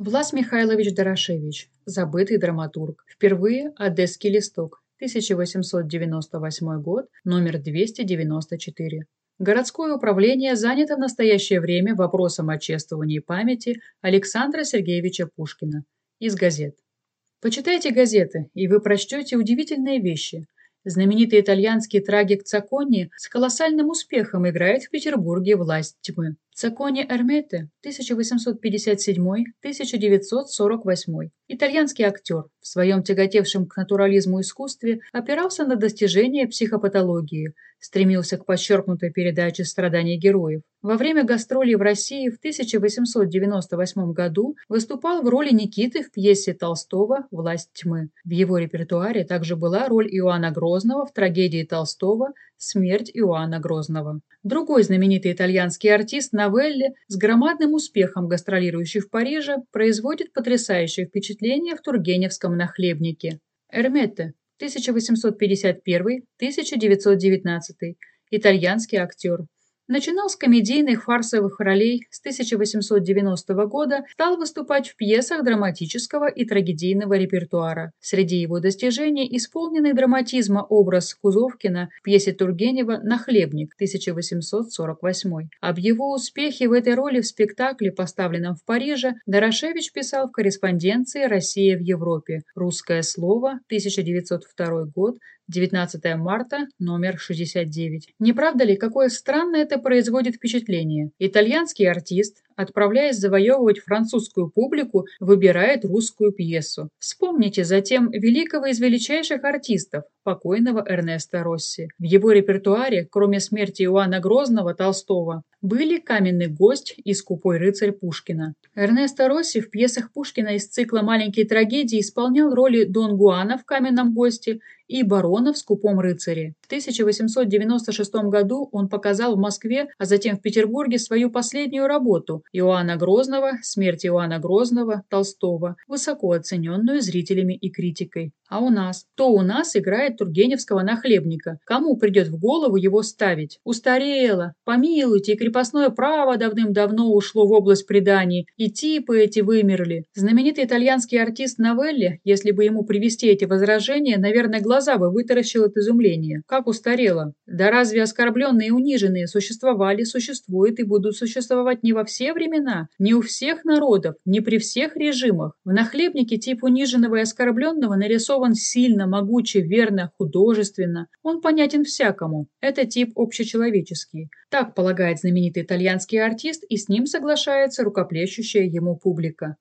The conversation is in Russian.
Влас Михайлович Дорошевич, забытый драматург. Впервые «Одесский листок», 1898 год, номер 294. Городское управление занято в настоящее время вопросом о чествовании памяти Александра Сергеевича Пушкина. Из газет. Почитайте газеты, и вы прочтете удивительные вещи. Знаменитый итальянский трагик Цаккони с колоссальным успехом играет в Петербурге власть тьмы. Цаккони Эрмете, 1857-1948. Итальянский актер, в своем тяготевшем к натурализму искусстве, опирался на достижения психопатологии, стремился к подчеркнутой передаче страданий героев. Во время гастролей в России в 1898 году выступал в роли Никиты в пьесе Толстого «Власть тьмы». В его репертуаре также была роль Иоанна Грозного в трагедии Толстого «Смерть Иоанна Грозного». Другой знаменитый итальянский артист Новелли, с громадным успехом гастролирующий в Париже, производит потрясающее впечатление в Тургеневском нахлебнике. Эрмете, 1851-1919, итальянский актер. Начинал с комедийных фарсовых ролей, с 1890 года стал выступать в пьесах драматического и трагедийного репертуара. Среди его достижений исполненный драматизма образ Кузовкина в пьесе Тургенева «Нахлебник» 1848. Об его успехе в этой роли в спектакле, поставленном в Париже, Дорошевич писал в корреспонденции «Россия в Европе. Русское слово», 1902 год, 19 марта, номер 69. Не правда ли, какое странное это производит впечатление? Итальянский артист, отправляясь завоевывать французскую публику, выбирает русскую пьесу. Вспомните затем великого из величайших артистов, покойного Эрнеста Росси. В его репертуаре, кроме смерти Иоанна Грозного Толстого, были «Каменный гость» и «Скупой рыцарь» Пушкина. Эрнесто Росси в пьесах Пушкина из цикла «Маленькие трагедии» исполнял роли Дон Гуана в «Каменном госте» и барона в «Скупом рыцаре». В 1896 году он показал в Москве, а затем в Петербурге свою последнюю работу Иоанна Грозного «Смерть Иоанна Грозного» Толстого, высоко оцененную зрителями и критикой. А у нас? Кто у нас играет тургеневского нахлебника? Кому придет в голову его ставить? Устарело. Помилуйте, и крепостное право давным-давно ушло в область преданий, и типы эти вымерли. Знаменитый итальянский артист Новелли, если бы ему привести эти возражения, наверное, глаза бы вытаращил от изумления. Как устарело? Да разве оскорбленные и униженные существовали, существуют и будут существовать не во все времена, не у всех народов, не при всех режимах? В нахлебнике тип униженного и оскорбленного нарисован сильно, могуче, верно, художественно. Он понятен всякому. Это тип общечеловеческий. Так полагает знаменитый итальянский артист, и с ним соглашается рукоплещущая ему публика.